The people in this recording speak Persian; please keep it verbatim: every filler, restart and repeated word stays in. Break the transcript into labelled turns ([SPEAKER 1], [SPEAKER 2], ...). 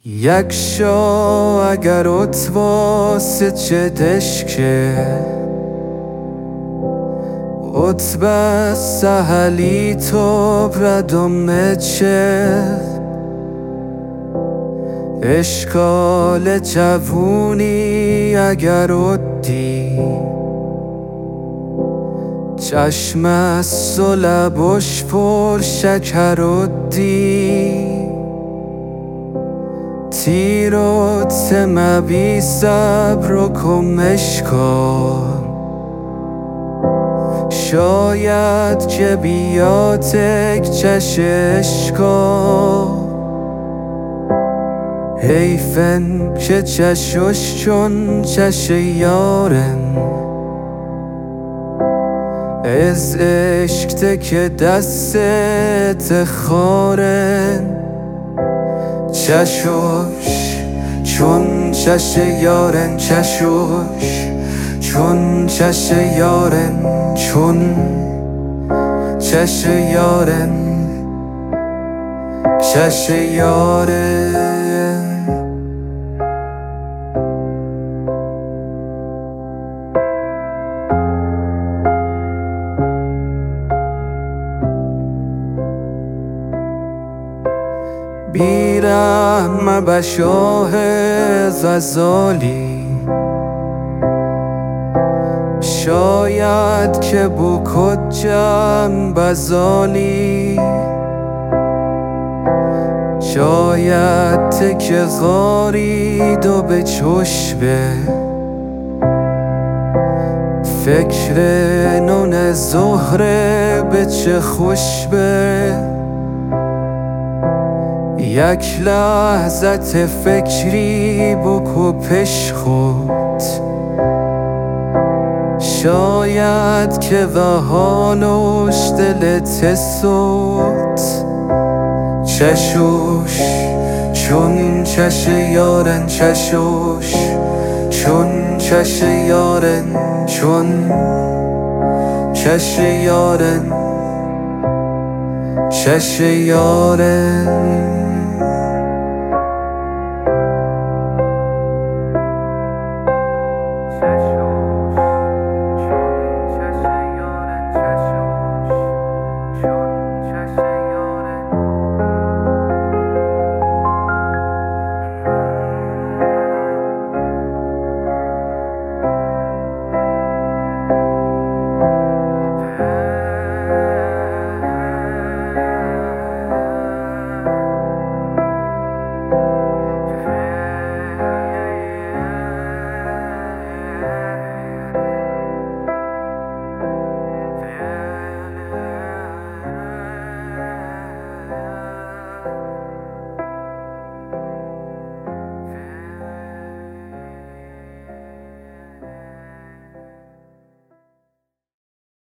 [SPEAKER 1] یک شا اگر اتواس چه دشکه اتبا سهلی تو بردم چه اشکال جوونی اگر ادی چشم است و لبش پر شکر ادی تیروت مبی صبر و کمشکار شاید که بیاتک چششکار حیفن که چشش چون چش یارن از عشق که دستت خارن چشش چون چش یارن چشش چون چش یارن چون چش یارن چش یارن بیرحم به شاه غزالی شاید که بکد جم بزالی شاید تک غارید و به چشبه فکر نون زهره به چه خوشبه یک لحظت فکری بکو پیش خود شاید که وهانوش دلت سود چشش چون چش یارن چشش چون چش یارن چون چش یارن چش یارن